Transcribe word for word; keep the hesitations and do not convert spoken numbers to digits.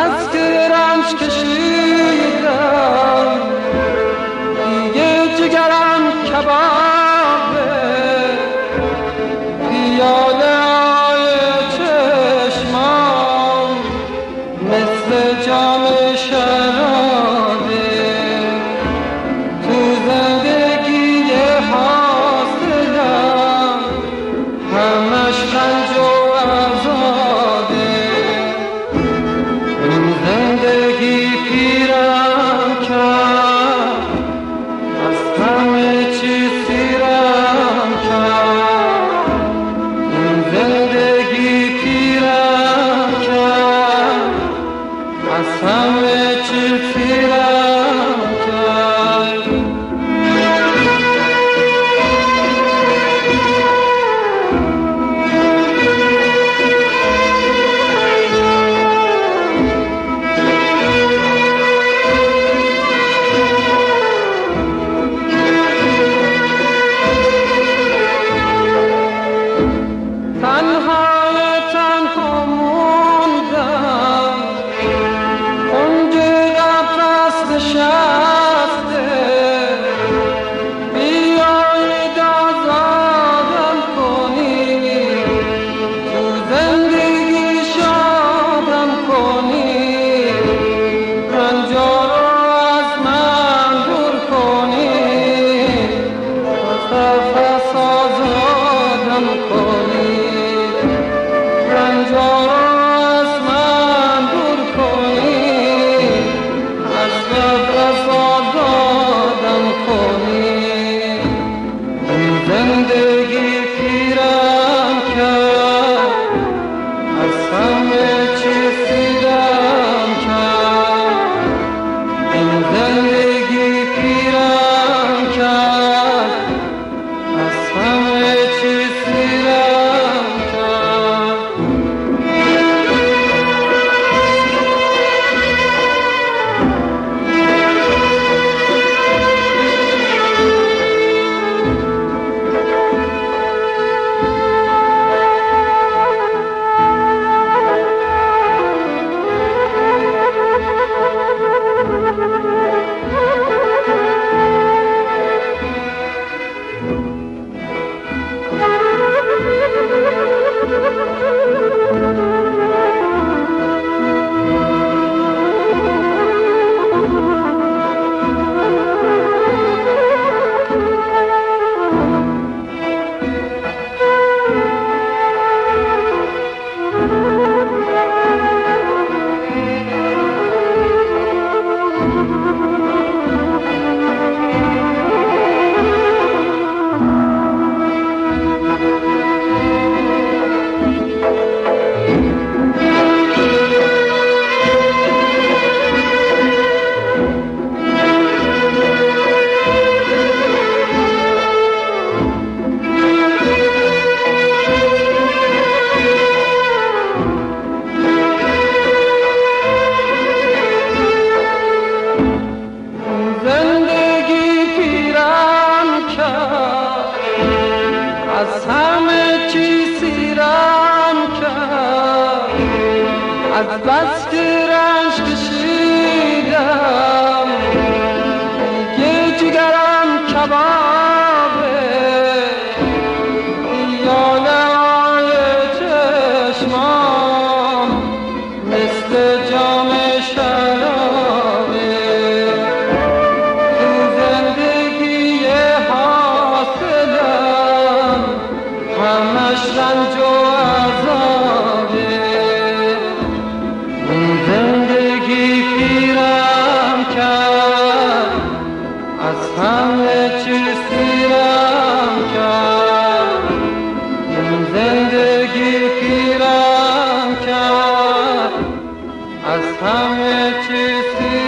بس که رنج کشیدم دیگه جگرم کبابه، پیاله های چشمام مثل جام شرابه، تو زندگی حاصلم همش رنج و عذابه. این زندگی پیرم کرد، از همه چی سیرم کرد. این زندگی پیرم کرد، از همه چی سیرم کرد. از همه چی سیرم کرد، از بس که رنج کشیدم دیگه جگرم کبابه، پیاله های چشمام مثل جام شرابه، تو زندگی حاصلم همش رنج و عذابه. این زندگی پیرم کرد، از همه چی سیرم کرد. این زندگی پیرم کرد، از همه چی سیرم